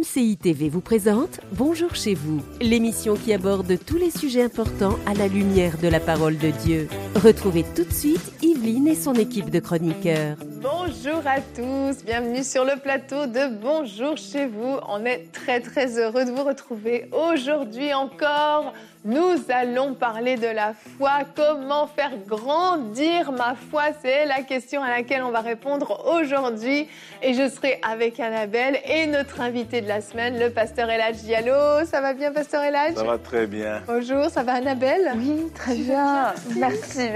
MCI TV vous présente Bonjour chez vous, l'émission qui aborde tous les sujets importants à la lumière de la parole de Dieu. Retrouvez tout de suite Yveline et son équipe de chroniqueurs. Bonjour à tous, bienvenue sur le plateau de Bonjour chez vous. On est très heureux de vous retrouver aujourd'hui encore. Nous allons parler de la foi. Comment faire grandir ma foi? C'est la question à laquelle on va répondre aujourd'hui. Et je serai avec Annabelle et notre invité de la semaine, le pasteur Eladj Diallo. Ça va bien, pasteur Eladj? Ça va très bien. Bonjour, ça va Annabelle? Oui, très bien. Merci.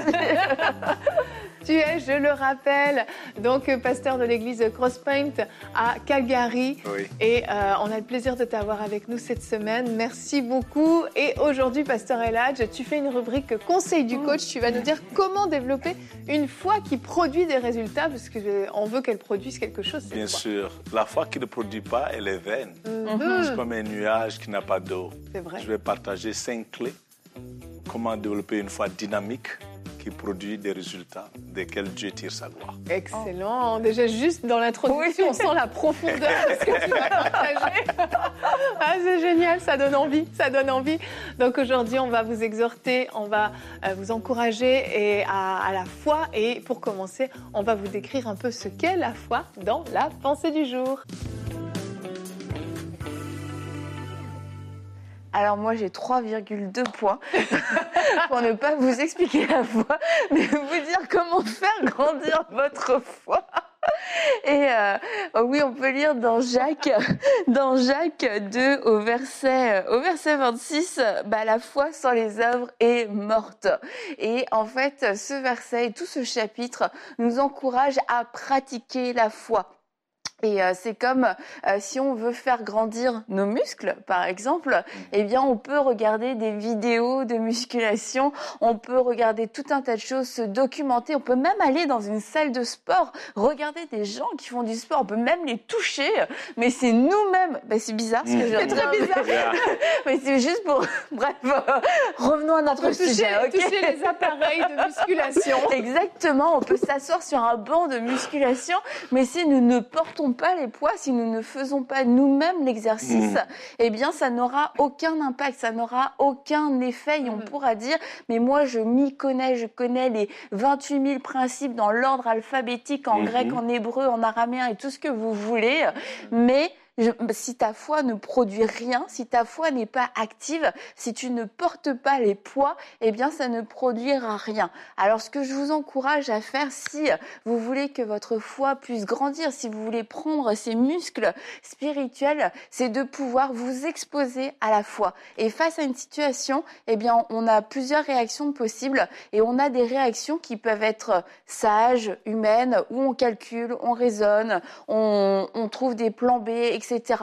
Tu es, je le rappelle, donc pasteur de l'église Crosspoint à Calgary. Oui. Et on a le plaisir de t'avoir avec nous cette semaine. Merci beaucoup. Et aujourd'hui, pasteur Eladj, tu fais une rubrique Conseil du coach. Tu vas nous dire comment développer une foi qui produit des résultats, parce qu'on veut qu'elle produise quelque chose. Bien sûr. La foi qui ne produit pas, elle est vaine. C'est comme un nuage qui n'a pas d'eau. C'est vrai. Je vais partager 5 clés. Comment développer une foi dynamique qui produit des résultats desquels Dieu tire sa gloire. Excellent. Déjà, juste dans l'introduction, on sent la profondeur de ce que tu vas partager. Ah, c'est génial, ça donne envie, Donc aujourd'hui, on va vous exhorter, on va vous encourager à la foi. Et pour commencer, on va vous décrire un peu ce qu'est la foi dans la pensée du jour. Alors moi j'ai 3,2 points pour ne pas vous expliquer la foi, mais vous dire comment faire grandir votre foi. Et oui, on peut lire dans Jacques 2 au verset 26, la foi sans les œuvres est morte. Et en fait, ce verset et tout ce chapitre nous encourage à pratiquer la foi. Et c'est comme si on veut faire grandir nos muscles, par exemple, eh bien on peut regarder des vidéos de musculation, on peut regarder tout un tas de choses, se documenter, on peut même aller dans une salle de sport, regarder des gens qui font du sport, on peut même les toucher, mais c'est nous-mêmes. C'est bizarre ce que je dis. C'est très bizarre. Mais c'est juste pour... Bref, revenons à notre sujet. Toucher les appareils de musculation. Exactement, on peut s'asseoir sur un banc de musculation, mais si nous ne portons pas les poids, si nous ne faisons pas nous-mêmes l'exercice, eh bien ça n'aura aucun impact, ça n'aura aucun effet. Et on pourra dire, mais moi je m'y connais, je connais les 28 000 principes dans l'ordre alphabétique, en grec, en hébreu, en araméen et tout ce que vous voulez, mais si ta foi ne produit rien, si ta foi n'est pas active, si tu ne portes pas les poids, eh bien ça ne produira rien. Alors ce que je vous encourage à faire, si vous voulez que votre foi puisse grandir, si vous voulez prendre ces muscles spirituels, c'est de pouvoir vous exposer à la foi. Et face à une situation, eh bien on a plusieurs réactions possibles et on a des réactions qui peuvent être sages, humaines, où on calcule, on raisonne, on trouve des plans B, etc.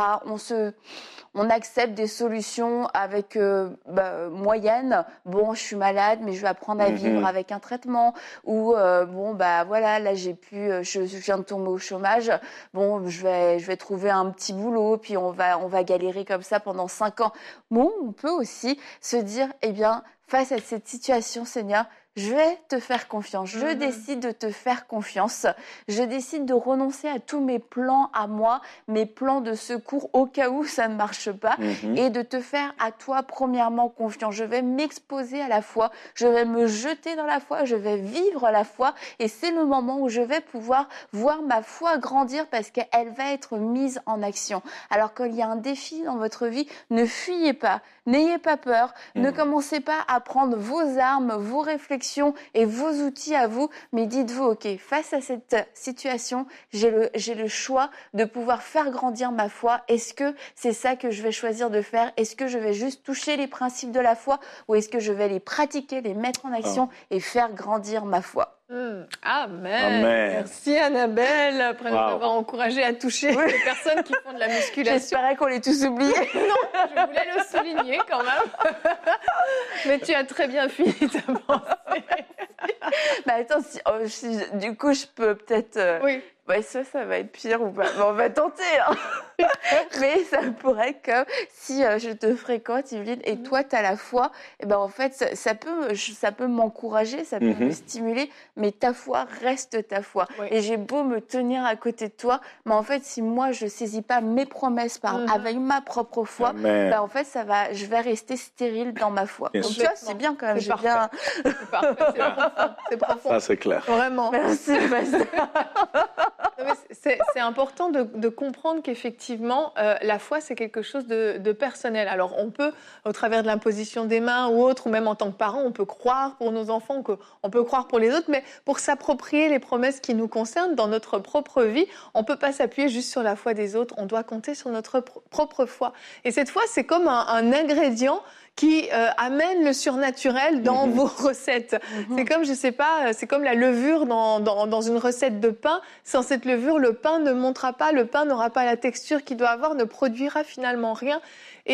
On accepte des solutions avec moyennes. Bon, je suis malade, mais je vais apprendre à vivre avec un traitement. Ou là je viens de tomber au chômage. Bon, je vais trouver un petit boulot, puis on va galérer comme ça pendant 5 ans. Bon, on peut aussi se dire, eh bien, face à cette situation, Seigneur, je vais te faire confiance. Je décide de te faire confiance. Je décide de renoncer à tous mes plans à moi, mes plans de secours au cas où ça ne marche pas, et de te faire à toi premièrement confiance. Je vais m'exposer à la foi. Je vais me jeter dans la foi. Je vais vivre la foi. Et c'est le moment où je vais pouvoir voir ma foi grandir parce qu'elle va être mise en action. Alors qu'il y a un défi dans votre vie, ne fuyez pas. N'ayez pas peur. Ne commencez pas à prendre vos armes, vos réflexions et vos outils à vous, mais dites-vous, ok, face à cette situation, j'ai le choix de pouvoir faire grandir ma foi. Est-ce que c'est ça que je vais choisir de faire? Est-ce que je vais juste toucher les principes de la foi ou est-ce que je vais les pratiquer, les mettre en action et faire grandir ma foi? Amen. Merci Annabelle. Après nous avoir encouragé à toucher les personnes qui font de la musculation. J'espérais qu'on les tous oubliés. Non, je voulais le souligner quand même. Mais tu as très bien fini ta pensée. Attends, du coup je peux peut-être... Oui. Ça va être pire ou pas. On va tenter. Mais ça pourrait être comme si je te fréquente, Yveline, et toi, tu as la foi. Et ben en fait, ça peut m'encourager, ça peut me stimuler, mais ta foi reste ta foi. Oui. Et j'ai beau me tenir à côté de toi, mais en fait, si moi, je saisis pas mes promesses avec ma propre foi, ben en fait, je vais rester stérile dans ma foi. Donc, tu vois, c'est bien quand même. C'est parfait. C'est parfait. C'est profond. Ça, c'est clair. Vraiment. Merci, c'est important de comprendre qu'effectivement, la foi, c'est quelque chose de personnel. Alors, on peut, au travers de l'imposition des mains ou autre, ou même en tant que parent, on peut croire pour nos enfants, on peut croire pour les autres, mais pour s'approprier les promesses qui nous concernent dans notre propre vie, on ne peut pas s'appuyer juste sur la foi des autres, on doit compter sur notre propre foi. Et cette foi, c'est comme un ingrédient qui amène le surnaturel dans vos recettes. C'est comme, je sais pas, c'est comme la levure dans une recette de pain. Sans cette levure, le pain ne montera pas, le pain n'aura pas la texture qu'il doit avoir, ne produira finalement rien.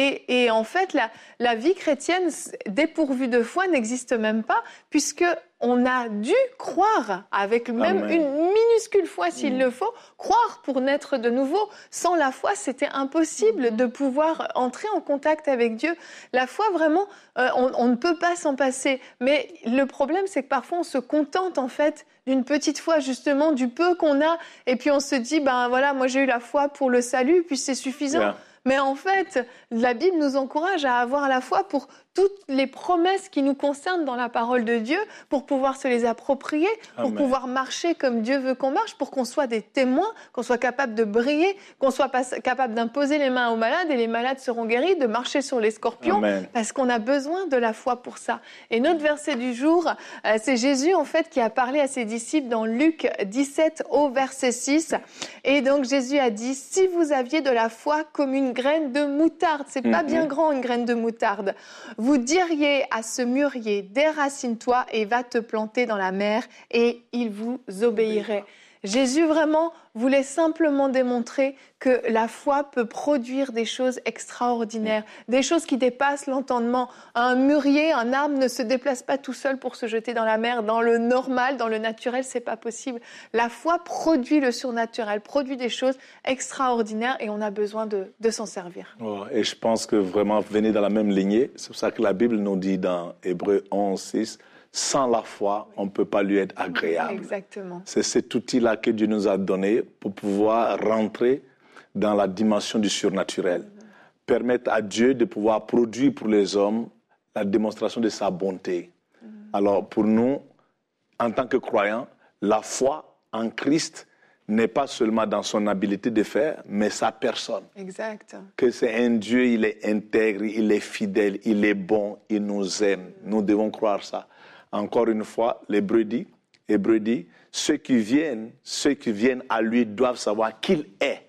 Et en fait, la vie chrétienne dépourvue de foi n'existe même pas, puisque on a dû croire, avec même une minuscule foi s'il le faut, croire pour naître de nouveau. Sans la foi, c'était impossible de pouvoir entrer en contact avec Dieu. La foi, vraiment, on ne peut pas s'en passer. Mais le problème, c'est que parfois, on se contente, en fait, d'une petite foi, justement, du peu qu'on a. Et puis, on se dit, ben voilà, moi, j'ai eu la foi pour le salut, puis c'est suffisant. Yeah. Mais en fait, la Bible nous encourage à avoir la foi pour toutes les promesses qui nous concernent dans la parole de Dieu, pour pouvoir se les approprier, pour pouvoir marcher comme Dieu veut qu'on marche, pour qu'on soit des témoins, qu'on soit capable de briller, qu'on soit capable d'imposer les mains aux malades et les malades seront guéris, de marcher sur les scorpions, parce qu'on a besoin de la foi pour ça. Et notre verset du jour, c'est Jésus en fait qui a parlé à ses disciples dans Luc 17 au verset 6. Et donc Jésus a dit, si vous aviez de la foi comme une graine de moutarde, c'est pas bien grand une graine de moutarde, vous diriez à ce mûrier, déracine-toi et va te planter dans la mer, et il vous obéirait. Jésus vraiment voulait simplement démontrer que la foi peut produire des choses extraordinaires, des choses qui dépassent l'entendement. Un mûrier, un arbre ne se déplace pas tout seul pour se jeter dans la mer. Dans le normal, dans le naturel, c'est pas possible. La foi produit le surnaturel, produit des choses extraordinaires et on a besoin de s'en servir. Oh, et je pense que vraiment, venez dans la même lignée. C'est pour ça que la Bible nous dit dans Hébreux 11, 6, sans la foi, on ne peut pas lui être agréable. Exactement. C'est cet outil-là que Dieu nous a donné pour pouvoir rentrer dans la dimension du surnaturel. Permettre à Dieu de pouvoir produire pour les hommes la démonstration de sa bonté. Alors pour nous, en tant que croyants, la foi en Christ n'est pas seulement dans son habileté de faire, mais sa personne. Exact. Que c'est un Dieu, il est intègre, il est fidèle, il est bon, il nous aime. Nous devons croire ça. Encore une fois, l'Hébreu dit, ceux qui viennent à lui doivent savoir qu'il est.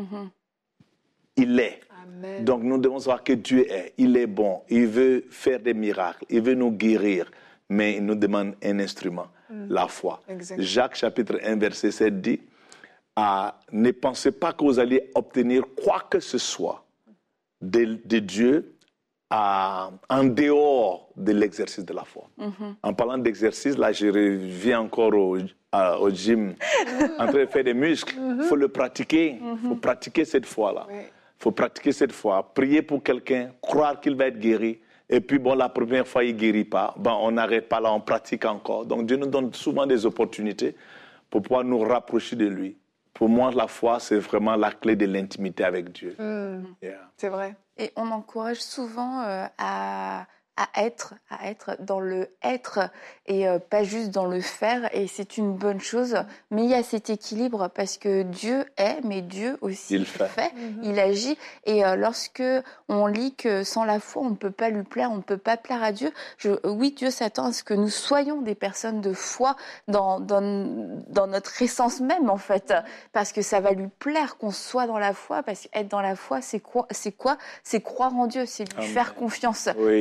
Il est. Amen. Donc nous devons savoir que Dieu est. Il est bon. Il veut faire des miracles. Il veut nous guérir. Mais il nous demande un instrument, la foi. Exactement. Jacques chapitre 1 verset 7 dit, ne pensez pas que vous allez obtenir quoi que ce soit de Dieu en dehors de l'exercice de la foi. En parlant d'exercice, là, je reviens encore au gym, en train de faire des muscles. Il faut le pratiquer. Il faut pratiquer cette foi-là. Il faut pratiquer cette foi. Prier pour quelqu'un, croire qu'il va être guéri. Et puis, la première fois, il ne guérit pas. On n'arrête pas là, on pratique encore. Donc, Dieu nous donne souvent des opportunités pour pouvoir nous rapprocher de lui. Pour moi, la foi, c'est vraiment la clé de l'intimité avec Dieu. C'est vrai. Et on encourage souvent à être dans le être et pas juste dans le faire. Et c'est une bonne chose. Mais il y a cet équilibre parce que Dieu est, mais Dieu aussi il fait. Il agit. Et lorsque on lit que sans la foi, on ne peut pas lui plaire, on ne peut pas plaire à Dieu. Oui, Dieu s'attend à ce que nous soyons des personnes de foi dans notre essence même, en fait. Parce que ça va lui plaire qu'on soit dans la foi. Parce qu'être dans la foi, c'est quoi ? C'est croire en Dieu, c'est lui faire confiance. Oui. C'est croire que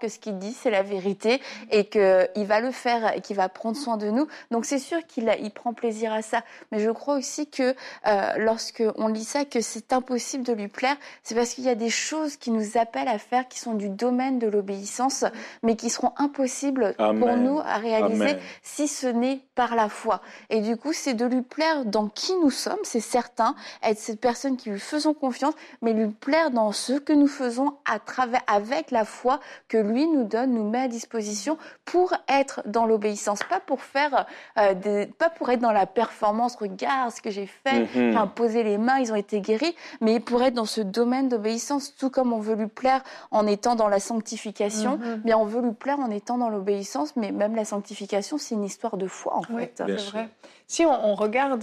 que ce qu'il dit, c'est la vérité et qu'il va le faire et qu'il va prendre soin de nous. Donc c'est sûr qu'il prend plaisir à ça. Mais je crois aussi que lorsqu'on lit ça, que c'est impossible de lui plaire, c'est parce qu'il y a des choses qui nous appellent à faire qui sont du domaine de l'obéissance, mais qui seront impossibles pour nous à réaliser si ce n'est par la foi. Et du coup, c'est de lui plaire dans qui nous sommes, c'est certain, être cette personne qui lui faisons confiance, mais lui plaire dans ce que nous faisons avec la foi que lui nous donne, nous met à disposition pour être dans l'obéissance, pas pour faire pas pour être dans la performance, regarde ce que j'ai fait, poser les mains, ils ont été guéris, mais pour être dans ce domaine d'obéissance, tout comme on veut lui plaire en étant dans la sanctification, bien on veut lui plaire en étant dans l'obéissance, mais même la sanctification, c'est une histoire de foi en fait. C'est vrai. Si on regarde,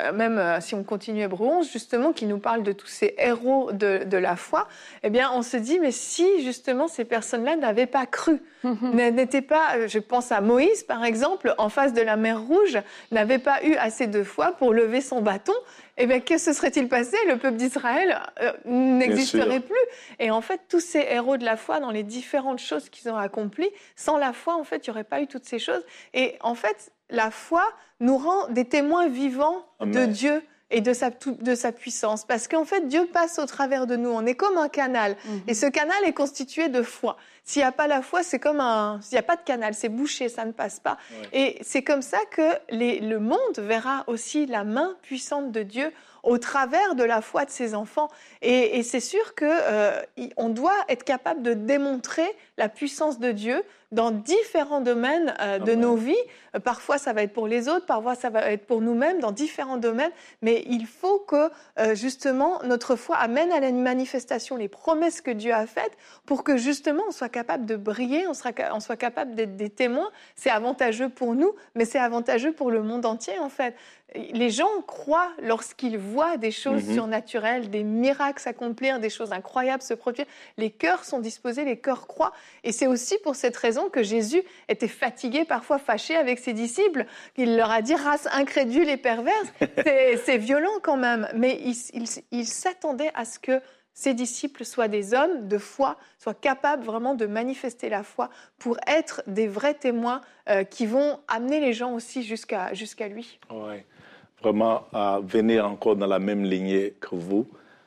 si on continue Hébreux 11, justement, qui nous parle de tous ces héros de la foi, eh bien, on se dit, mais si, justement, ces personnes-là n'avaient pas cru, n'étaient pas, je pense à Moïse, par exemple, en face de la mer Rouge, n'avait pas eu assez de foi pour lever son bâton, eh bien, que se serait-il passé? Le peuple d'Israël n'existerait plus. Et en fait, tous ces héros de la foi, dans les différentes choses qu'ils ont accomplies, sans la foi, en fait, il n'y aurait pas eu toutes ces choses. Et en fait, la foi nous rend des témoins vivants de Dieu et de sa puissance. Parce qu'en fait, Dieu passe au travers de nous. On est comme un canal. Et ce canal est constitué de foi. S'il n'y a pas la foi, c'est comme s'il n'y a pas de canal, c'est bouché, ça ne passe pas. Et c'est comme ça que le monde verra aussi la main puissante de Dieu au travers de la foi de ses enfants. Et c'est sûr qu'on doit être capable de démontrer la puissance de Dieu dans différents domaines de nos vies. Parfois, ça va être pour les autres, parfois, ça va être pour nous-mêmes, dans différents domaines. Mais il faut que, justement, notre foi amène à la manifestation les promesses que Dieu a faites pour que, justement, on soit capable de briller, on soit capable d'être des témoins. C'est avantageux pour nous, mais c'est avantageux pour le monde entier, en fait. Les gens croient lorsqu'ils voient des choses surnaturelles, des miracles s'accomplir, des choses incroyables se produire. Les cœurs sont disposés, les cœurs croient. Et c'est aussi pour cette raison que Jésus était fatigué, parfois fâché avec ses disciples. Il leur a dit « race incrédule et perverse ». C'est violent quand même. Mais il s'attendait à ce que ses disciples soient des hommes de foi, soient capables vraiment de manifester la foi pour être des vrais témoins qui vont amener les gens aussi jusqu'à lui. Oui. Vraiment, venir encore dans la même lignée que vous.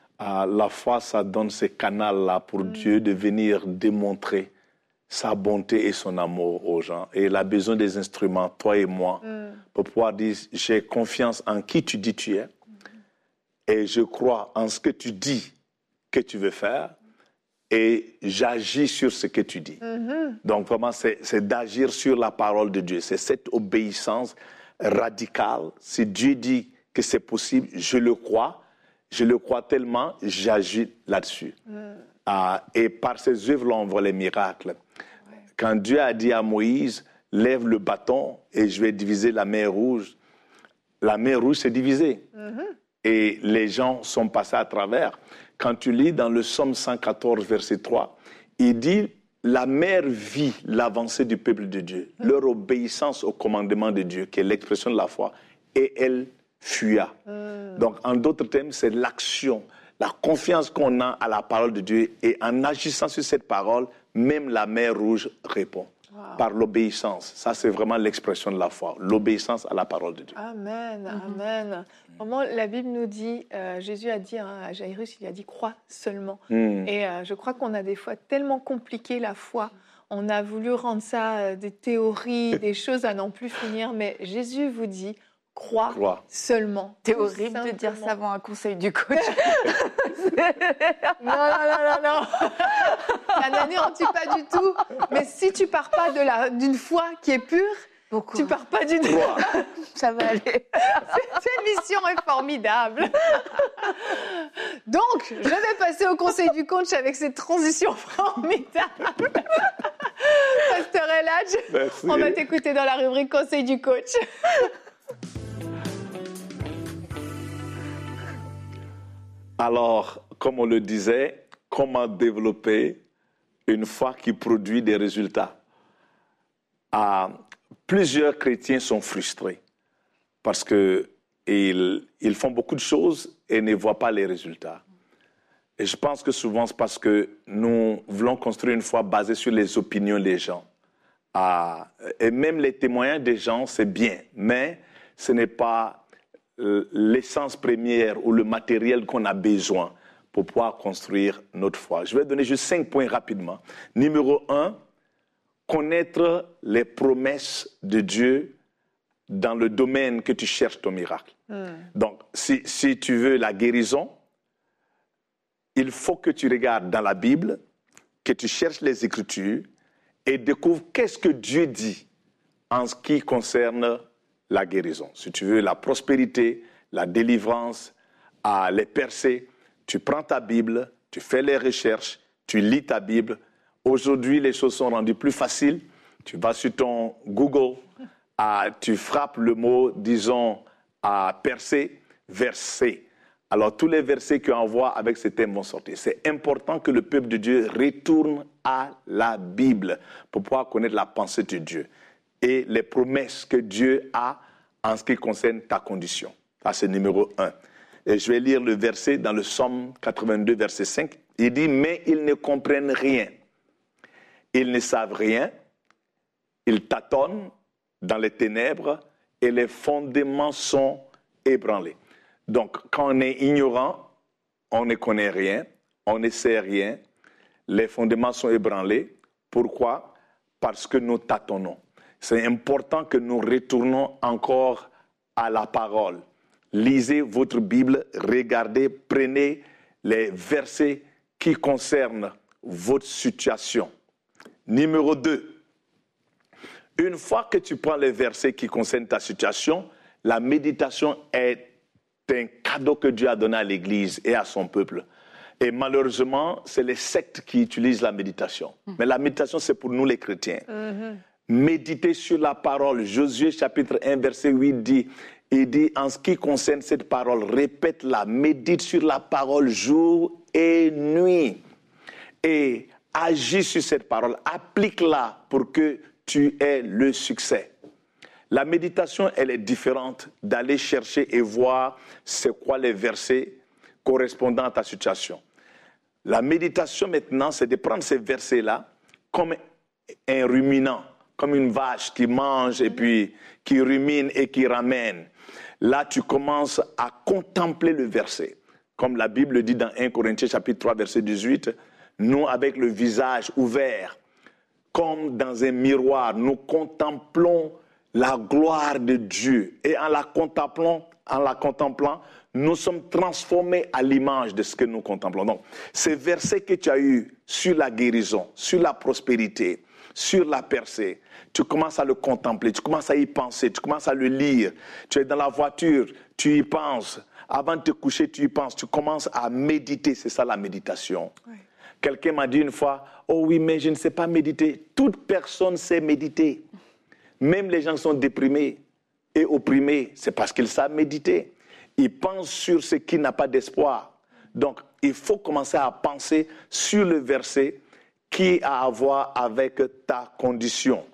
La foi, ça donne ce canal-là pour Dieu de venir démontrer sa bonté et son amour aux gens. Et il a besoin des instruments, toi et moi, pour pouvoir dire « j'ai confiance en qui tu dis tu es et je crois en ce que tu dis que tu veux faire et j'agis sur ce que tu dis. » Donc vraiment, c'est d'agir sur la parole de Dieu. C'est cette obéissance radicale. Si Dieu dit que c'est possible, je le crois tellement, j'agis là-dessus. Et par ses œuvres, on voit les miracles. Quand Dieu a dit à Moïse, lève le bâton et je vais diviser la mer Rouge s'est divisée. Et les gens sont passés à travers. Quand tu lis dans le Psaume 114, verset 3, il dit, la mer vit l'avancée du peuple de Dieu, leur obéissance au commandement de Dieu, qui est l'expression de la foi, et elle fuya. Donc, en d'autres termes, c'est l'action, la confiance qu'on a à la parole de Dieu, et en agissant sur cette parole, même la mer Rouge répond. Par l'obéissance. Ça, c'est vraiment l'expression de la foi, l'obéissance à la parole de Dieu. Amen, amen. Vraiment, la Bible nous dit, Jésus a dit à Jairus, il a dit « crois seulement ». Et je crois qu'on a des fois tellement compliqué la foi. On a voulu rendre ça des théories, des choses à n'en plus finir, mais Jésus vous dit « crois seulement ». C'est horrible de dire ça avant un conseil du coach. Non. Ça n'anéantit pas du tout. Mais si tu pars pas d'une foi qui est pure, tu pars pas d'une foi. Ça va aller. Cette mission est formidable. Donc, je vais passer au conseil du coach avec cette transition formidable. Pasteur Eladj, on va t'écouter dans la rubrique conseil du coach. Alors, comme on le disait, comment développer une foi qui produit des résultats? Plusieurs chrétiens sont frustrés parce qu'ils font beaucoup de choses et ne voient pas les résultats. Et je pense que souvent, c'est parce que nous voulons construire une foi basée sur les opinions des gens. Et même les témoignages des gens, c'est bien, mais ce n'est pas l'essence première ou le matériel qu'on a besoin pour pouvoir construire notre foi. Je vais donner juste 5 points rapidement. Numéro 1, connaître les promesses de Dieu dans le domaine que tu cherches ton miracle. Donc, si tu veux la guérison, il faut que tu regardes dans la Bible, que tu cherches les Écritures et découvres qu'est-ce que Dieu dit en ce qui concerne la guérison. Si tu veux la prospérité, la délivrance, les percées, tu prends ta Bible, tu fais les recherches, tu lis ta Bible. Aujourd'hui, les choses sont rendues plus faciles. Tu vas sur ton Google, tu frappes le mot, disons, percée, verset. Alors, tous les versets qu'on envoie avec ce thème vont sortir. C'est important que le peuple de Dieu retourne à la Bible pour pouvoir connaître la pensée de Dieu et les promesses que Dieu a en ce qui concerne ta condition. Ça, c'est numéro 1. Et je vais lire le verset dans le Psaume 82, verset 5. Il dit « Mais ils ne comprennent rien. Ils ne savent rien. Ils tâtonnent dans les ténèbres et les fondements sont ébranlés. » Donc, quand on est ignorant, on ne connaît rien, on ne sait rien, les fondements sont ébranlés. Pourquoi? Parce que nous tâtonnons. C'est important que nous retournons encore à la parole. Lisez votre Bible, regardez, prenez les versets qui concernent votre situation. Numéro 2. Une fois que tu prends les versets qui concernent ta situation, la méditation est un cadeau que Dieu a donné à l'Église et à son peuple. Et malheureusement, c'est les sectes qui utilisent la méditation. Mais la méditation, c'est pour nous les chrétiens. Méditer sur la parole. Josué chapitre 1, verset 8 il dit, en ce qui concerne cette parole, répète-la, médite sur la parole jour et nuit. Et agis sur cette parole, applique-la pour que tu aies le succès. La méditation, elle est différente d'aller chercher et voir c'est quoi les versets correspondant à ta situation. La méditation maintenant, c'est de prendre ces versets-là comme un ruminant, comme une vache qui mange et puis qui rumine et qui ramène. Là, tu commences à contempler le verset. Comme la Bible dit dans 1 Corinthiens chapitre 3, verset 18, nous, avec le visage ouvert, comme dans un miroir, nous contemplons la gloire de Dieu. Et en la contemplant, nous sommes transformés à l'image de ce que nous contemplons. Donc, ces versets que tu as eus sur la guérison, sur la prospérité, sur la percée, tu commences à le contempler, tu commences à y penser, tu commences à le lire. Tu es dans la voiture, tu y penses. Avant de te coucher, tu y penses. Tu commences à méditer. C'est ça la méditation. Oui. Quelqu'un m'a dit une fois, « Oh oui, mais je ne sais pas méditer. » Toute personne sait méditer. Même les gens qui sont déprimés et opprimés, c'est parce qu'ils savent méditer. Ils pensent sur ce qui n'a pas d'espoir. Donc, il faut commencer à penser sur le verset qui a à voir avec ta condition.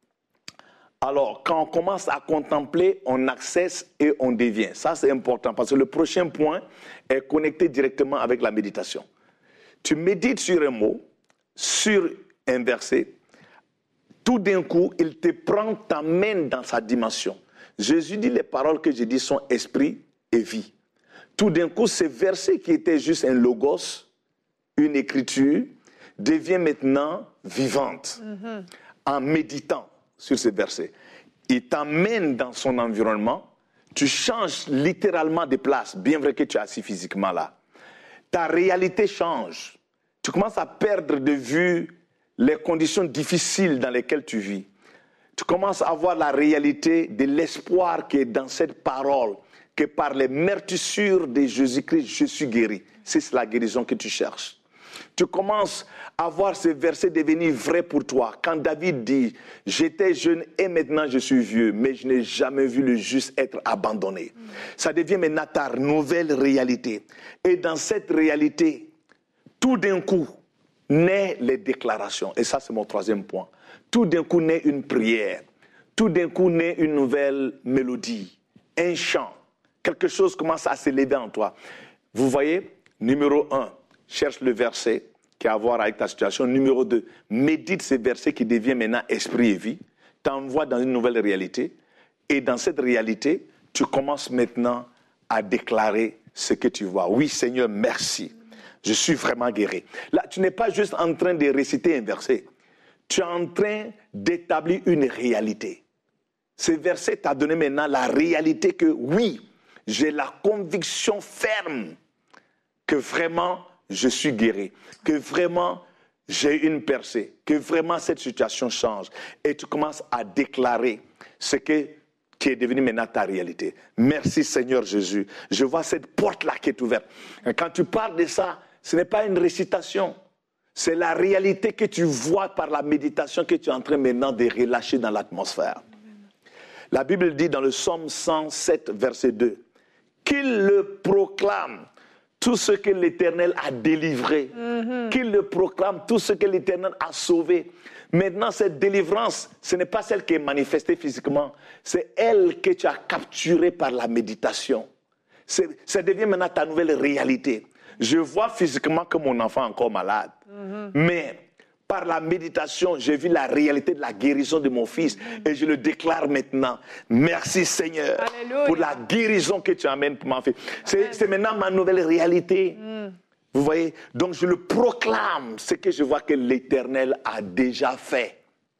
Alors, quand on commence à contempler, on accesse et on devient. Ça, c'est important parce que le prochain point est connecté directement avec la méditation. Tu médites sur un mot, sur un verset, tout d'un coup, il te prend, t'amène dans sa dimension. Jésus dit, les paroles que je dis sont esprit et vie. Tout d'un coup, ce verset qui était juste un logos, une écriture, devient maintenant vivante en méditant sur ce verset. Il t'amène dans son environnement, tu changes littéralement de place, bien vrai que tu es assis physiquement là. Ta réalité change. Tu commences à perdre de vue les conditions difficiles dans lesquelles tu vis. Tu commences à voir la réalité de l'espoir qui est dans cette parole, que par les meurtrissures de Jésus-Christ, je suis guéri. C'est la guérison que tu cherches. Tu commences à voir ce verset devenir vrai pour toi. Quand David dit « J'étais jeune et maintenant je suis vieux, mais je n'ai jamais vu le juste être abandonné. » Ça devient maintenant ta nouvelle réalité. Et dans cette réalité, tout d'un coup, naît les déclarations. Et ça, c'est mon troisième point. Tout d'un coup, naît une prière. Tout d'un coup, naît une nouvelle mélodie, un chant. Quelque chose commence à s'élever en toi. Vous voyez, numéro 1, cherche le verset qui a à voir avec ta situation. Numéro 2, médite ces versets qui deviennent maintenant esprit et vie. T'envoie dans une nouvelle réalité. Et dans cette réalité, tu commences maintenant à déclarer ce que tu vois. Oui, Seigneur, merci. Je suis vraiment guéri. Là, tu n'es pas juste en train de réciter un verset. Tu es en train d'établir une réalité. Ce verset t'a donné maintenant la réalité que oui, j'ai la conviction ferme que vraiment je suis guéri, que vraiment j'ai une percée, que vraiment cette situation change. Et tu commences à déclarer ce qui est devenu maintenant ta réalité. Merci Seigneur Jésus. Je vois cette porte-là qui est ouverte. Et quand tu parles de ça, ce n'est pas une récitation. C'est la réalité que tu vois par la méditation que tu es en train maintenant de relâcher dans l'atmosphère. La Bible dit dans le psaume 107, verset 2, qu'il le proclame tout ce que l'Éternel a délivré, qu'il le proclame tout ce que l'Éternel a sauvé. Maintenant, cette délivrance, ce n'est pas celle qui est manifestée physiquement, c'est elle que tu as capturée par la méditation. Ça devient maintenant ta nouvelle réalité. Je vois physiquement que mon enfant est encore malade, mais par la méditation, j'ai vu la réalité de la guérison de mon fils et je le déclare maintenant. Merci Seigneur. Alléluia. Pour la guérison que tu amènes pour mon fils. C'est maintenant ma nouvelle réalité. Vous voyez? Donc je le proclame, ce que je vois que l'Éternel a déjà fait.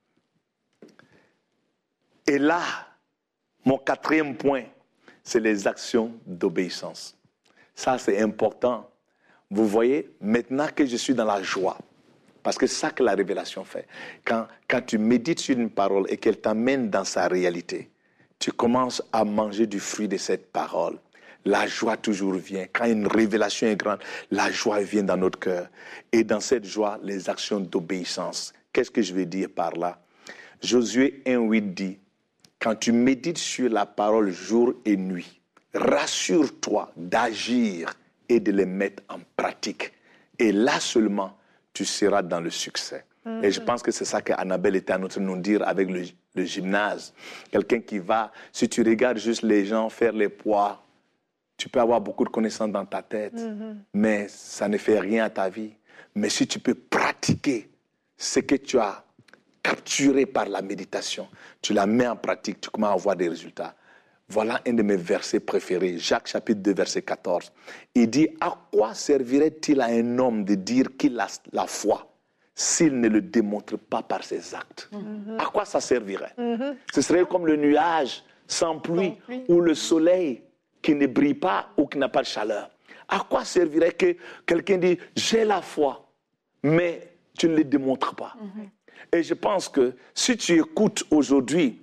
Et là, mon 4e point, c'est les actions d'obéissance. Ça, c'est important. Vous voyez, maintenant que je suis dans la joie, parce que c'est ça que la révélation fait. Quand tu médites sur une parole et qu'elle t'amène dans sa réalité, tu commences à manger du fruit de cette parole. La joie toujours vient. Quand une révélation est grande, la joie vient dans notre cœur. Et dans cette joie, les actions d'obéissance. Qu'est-ce que je veux dire par là? Josué 1,8 dit, quand tu médites sur la parole jour et nuit, rassure-toi d'agir et de les mettre en pratique. Et là seulement, tu seras dans le succès. Et je pense que c'est ça qu'Annabelle était en train de nous dire avec le gymnase. Quelqu'un qui va, si tu regardes juste les gens faire les poids, tu peux avoir beaucoup de connaissances dans ta tête, mais ça ne fait rien à ta vie. Mais si tu peux pratiquer ce que tu as capturé par la méditation, tu la mets en pratique, tu commences à avoir des résultats. Voilà un de mes versets préférés, Jacques chapitre 2, verset 14. Il dit, à quoi servirait-il à un homme de dire qu'il a la foi s'il ne le démontre pas par ses actes? À quoi ça servirait? Ce serait comme le nuage sans pluie ou le soleil qui ne brille pas ou qui n'a pas de chaleur. À quoi servirait que quelqu'un dise, j'ai la foi, mais tu ne le démontres pas? Et je pense que si tu écoutes aujourd'hui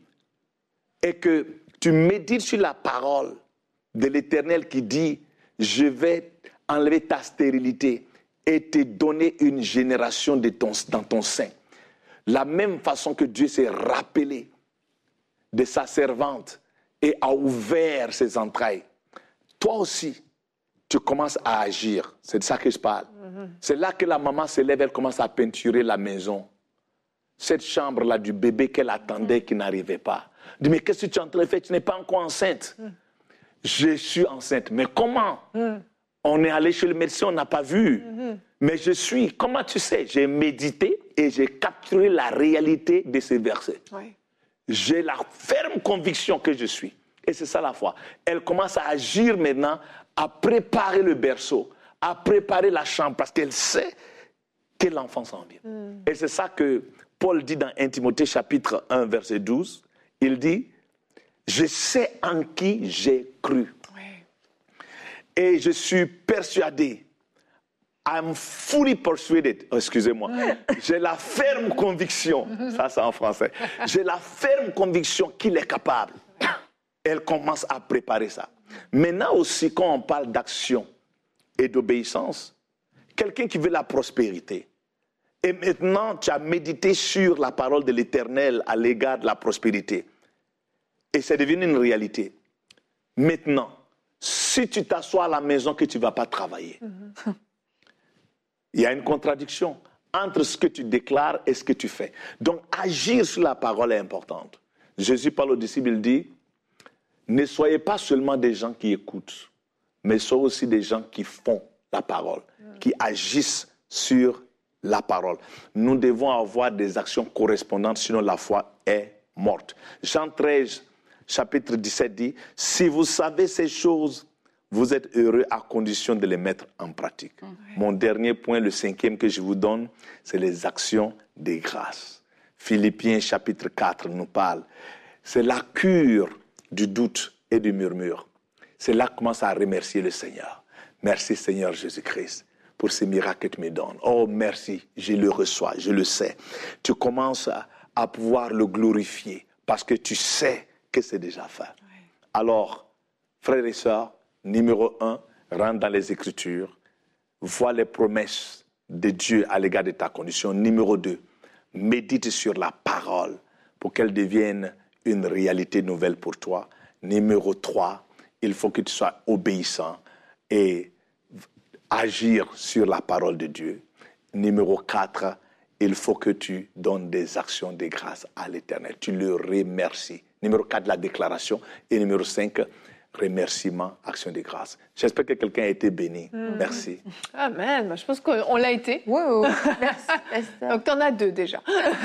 et que tu médites sur la parole de l'Éternel qui dit « Je vais enlever ta stérilité et te donner une génération dans ton sein. » La même façon que Dieu s'est rappelé de sa servante et a ouvert ses entrailles. Toi aussi, tu commences à agir. C'est de ça que je parle. C'est là que la maman se lève, elle commence à peinturer la maison. Cette chambre-là du bébé qu'elle attendait qui n'arrivait pas. Elle dit, mais qu'est-ce que tu es en train de faire? Tu n'es pas encore enceinte. Je suis enceinte. Mais comment? On est allé chez le médecin, on n'a pas vu. Mais je suis. Comment tu sais? J'ai médité et j'ai capturé la réalité de ces versets. J'ai la ferme conviction que je suis. Et c'est ça la foi. Elle commence à agir maintenant, à préparer le berceau, à préparer la chambre, parce qu'elle sait que l'enfant s'en vient. Et c'est ça que Paul dit dans 1 Timothée chapitre 1, verset 12. Il dit, je sais en qui j'ai cru. Et je suis persuadé, I'm fully persuaded, excusez-moi, j'ai la ferme conviction, ça c'est en français, j'ai la ferme conviction qu'il est capable. Elle commence à préparer ça. Maintenant aussi, quand on parle d'action et d'obéissance, quelqu'un qui veut la prospérité, et maintenant tu as médité sur la parole de l'Éternel à l'égard de la prospérité, et c'est devenu une réalité. Maintenant, si tu t'assois à la maison que tu ne vas pas travailler, il y a une contradiction entre ce que tu déclares et ce que tu fais. Donc, agir sur la parole est importante. Jésus parle aux disciples, il dit, ne soyez pas seulement des gens qui écoutent, mais soyez aussi des gens qui font la parole. qui agissent sur la parole. Nous devons avoir des actions correspondantes, sinon la foi est morte. Jean 13, chapitre 17 dit, « Si vous savez ces choses, vous êtes heureux à condition de les mettre en pratique. » Mon dernier point, le 5e que je vous donne, c'est les actions des grâces. Philippiens chapitre 4 nous parle. C'est la cure du doute et du murmure. C'est là qu'on commence à remercier le Seigneur. Merci Seigneur Jésus-Christ pour ces miracles que tu me donnes. Oh merci, je le reçois, je le sais. Tu commences à pouvoir le glorifier parce que tu sais que c'est déjà fait. Alors, frères et sœurs, numéro 1, rentre dans les Écritures, vois les promesses de Dieu à l'égard de ta condition. Numéro 2, médite sur la parole pour qu'elle devienne une réalité nouvelle pour toi. Numéro 3, il faut que tu sois obéissant et agir sur la parole de Dieu. Numéro 4, il faut que tu donnes des actions de grâce à l'Éternel. Tu le remercies. Numéro 4, la déclaration. Et numéro 5, remerciement, action de grâce. J'espère que quelqu'un a été béni. Merci. Amen. Je pense qu'on l'a été. Wow. Merci. Donc, tu en as 2 déjà.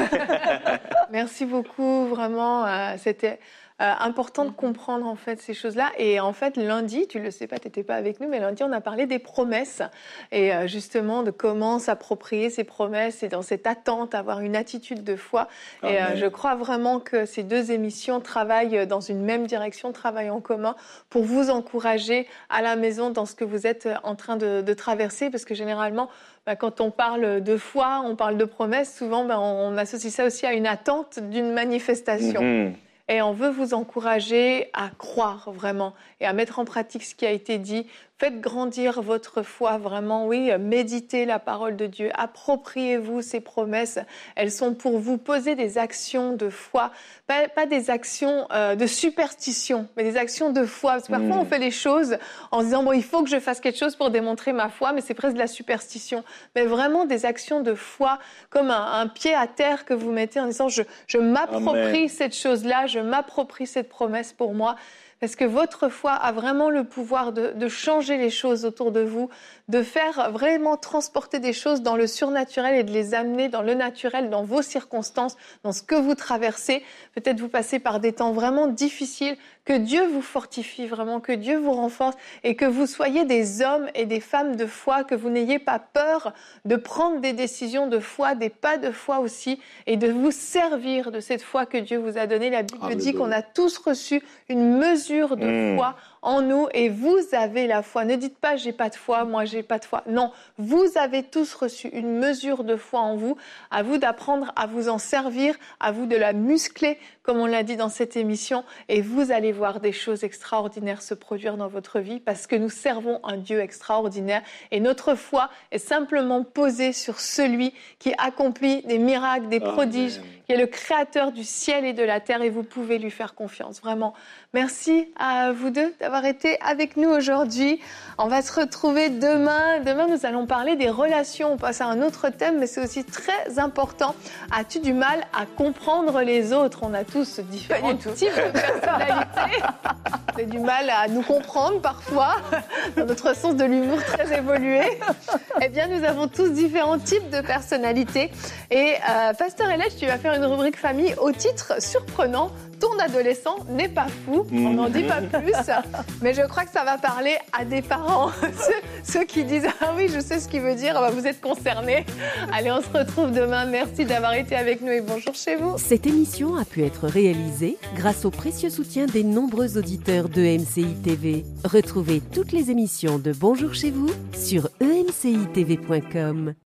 Merci beaucoup. Vraiment, c'était important de comprendre en fait ces choses-là. Et en fait, lundi, tu le sais pas, tu n'étais pas avec nous, mais lundi, on a parlé des promesses et justement de comment s'approprier ces promesses et dans cette attente, avoir une attitude de foi. Amen. Et je crois vraiment que ces 2 émissions travaillent dans une même direction, travaillent en commun pour vous encourager à la maison dans ce que vous êtes en train de traverser, parce que généralement, quand on parle de foi, on parle de promesses, souvent on associe ça aussi à une attente d'une manifestation. Et on veut vous encourager à croire vraiment et à mettre en pratique ce qui a été dit. Faites grandir votre foi vraiment, oui, méditez la parole de Dieu, appropriez-vous ces promesses. Elles sont pour vous. Poser des actions de foi, pas des actions de superstition, mais des actions de foi. Parce que parfois on fait les choses en se disant, bon, il faut que je fasse quelque chose pour démontrer ma foi, mais c'est presque de la superstition. Mais vraiment des actions de foi, comme un pied à terre que vous mettez en disant, je m'approprie cette chose-là, je m'approprie cette promesse pour moi. Parce que votre foi a vraiment le pouvoir de changer les choses autour de vous, de faire vraiment transporter des choses dans le surnaturel et de les amener dans le naturel, dans vos circonstances, dans ce que vous traversez. Peut-être vous passez par des temps vraiment difficiles, que Dieu vous fortifie vraiment, que Dieu vous renforce et que vous soyez des hommes et des femmes de foi, que vous n'ayez pas peur de prendre des décisions de foi, des pas de foi aussi, et de vous servir de cette foi que Dieu vous a donnée. La Bible dit qu'on a tous reçu une mesure de foi en nous et vous avez la foi. Ne dites pas « j'ai pas de foi, moi j'ai pas de foi ». Non, vous avez tous reçu une mesure de foi en vous. À vous d'apprendre à vous en servir, à vous de la muscler, comme on l'a dit dans cette émission, et vous allez voir des choses extraordinaires se produire dans votre vie parce que nous servons un Dieu extraordinaire et notre foi est simplement posée sur celui qui accomplit des miracles, des prodiges, qui est le créateur du ciel et de la terre et vous pouvez lui faire confiance. Vraiment, merci à vous deux d'avoir été avec nous aujourd'hui. On va se retrouver demain. Demain, nous allons parler des relations. On passe à un autre thème, mais c'est aussi très important. As-tu du mal à comprendre les autres ? On a tous différents types de personnalités. On a du mal à nous comprendre parfois, dans notre sens de l'humour très évolué. Eh bien, nous avons tous différents types de personnalités. Et Pasteur Elèche, tu vas faire une rubrique famille au titre surprenant. Ton adolescent n'est pas fou, on n'en dit pas plus, mais je crois que ça va parler à des parents, ceux qui disent « Ah oui, je sais ce qu'il veut dire, vous êtes concernés ». Allez, on se retrouve demain, merci d'avoir été avec nous et bonjour chez vous. Cette émission a pu être réalisée grâce au précieux soutien des nombreux auditeurs de MCI TV. Retrouvez toutes les émissions de Bonjour chez vous sur emcitv.com.